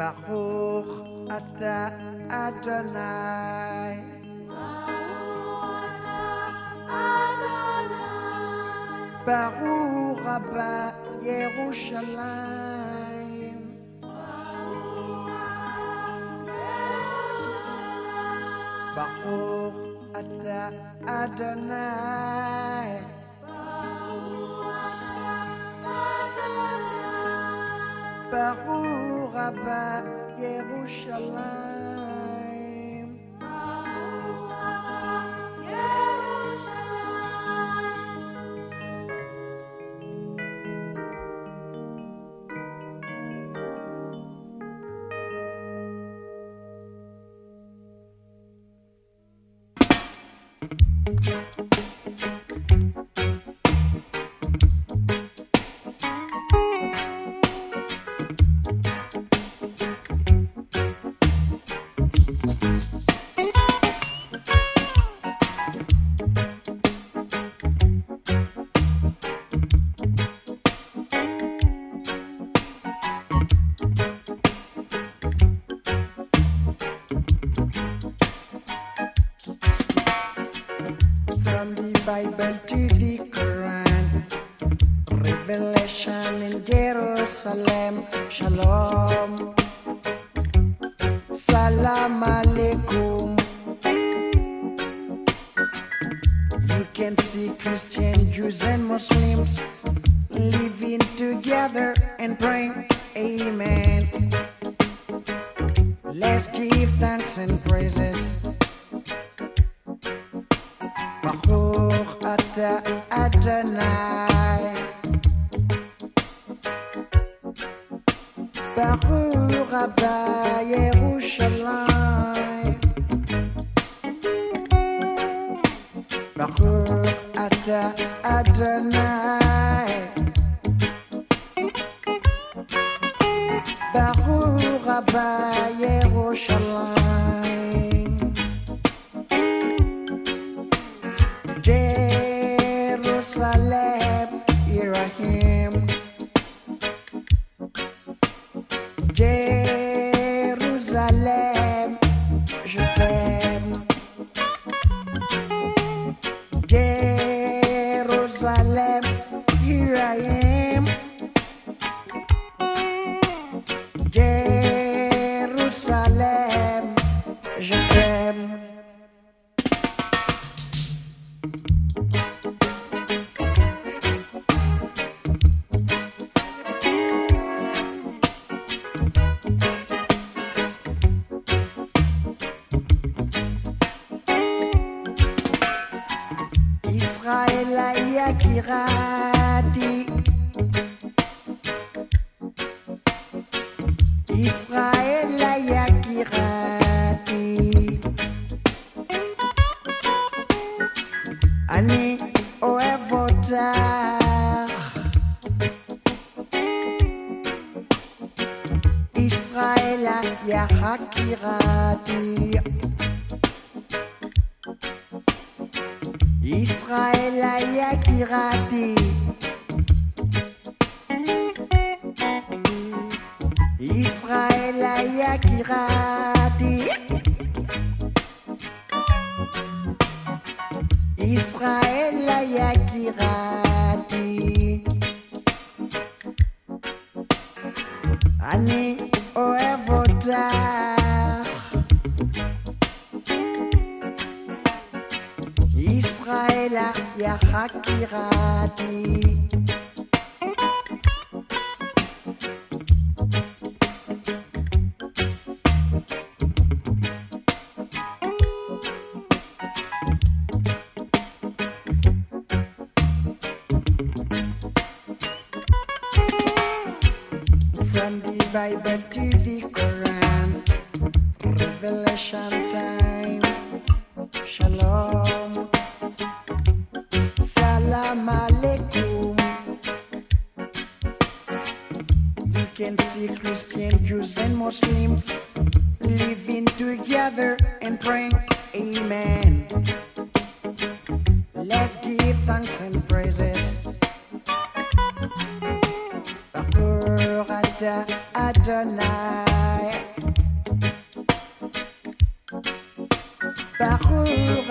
Baruch Ata Adonai. Baruch Rabba Yerushalayim. Baruch Ata Adonai. Baruch Rabba Yerushalayim. From the Bible to the Quran, Revelation in Jerusalem, Shalom, Salam Alaikum. You can see Christians, Jews and Muslims living together and praying, Amen. Let's give thanks and praises. Baruch Ata Adonai. Baruch Rabba Yerushalayim. Baruch Ata Adonai. Baruch Rabba Yerushalayim. Jerusalem, here I am. Jerusalem, je t'aime. Jerusalem, here I am. Jerusalem, je t'aime. Israël Yakirati. Israël Yakirati. Ani Oevotar. Israël Yakirati. Israël Yakirati. Israël Yakirati. Israël Yakirati. Ani Oevotar. Israël Yakirati. From the Bible to the Quran, Revelation time, Shalom, Salam Alaikum. You can see Christians, Jews and Muslims living together and praying, Amen. Let's give thanks and praises. Baruch Ata Adonai.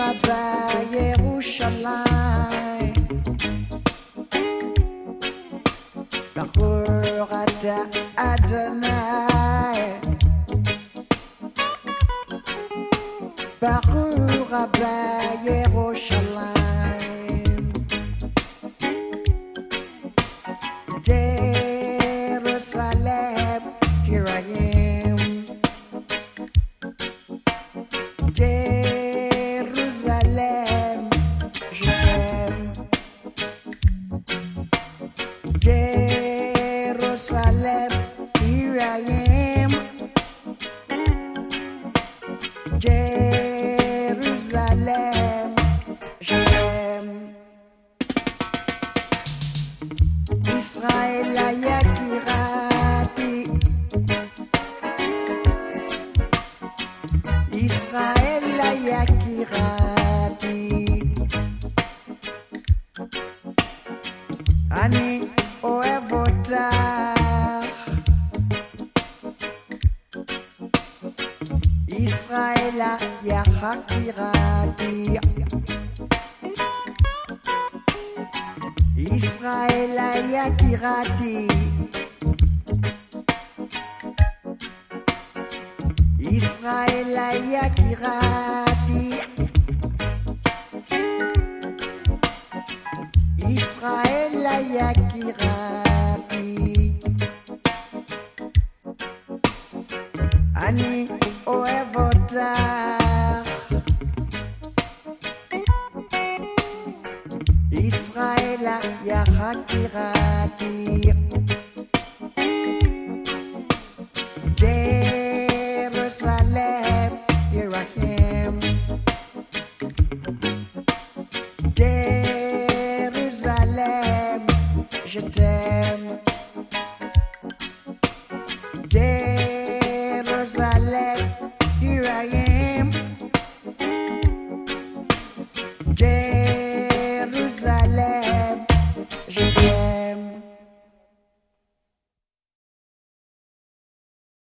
Abba Yerushalayim, Baruch Ata Adonai, Baruch Abba Yerushalayim, Jerusalem, here I am. Jérusalem, je t'aime. Jérusalem, here I am. Jérusalem, je t'aime. Israël Yakirati, Israël Yakirati, Ani Oevota, Israël Yakirati, Israël Yakirati, Israël Yakirati, Israël Yakirati, Ani Oevota, Israël Yakirati, Jerusalem, here I am.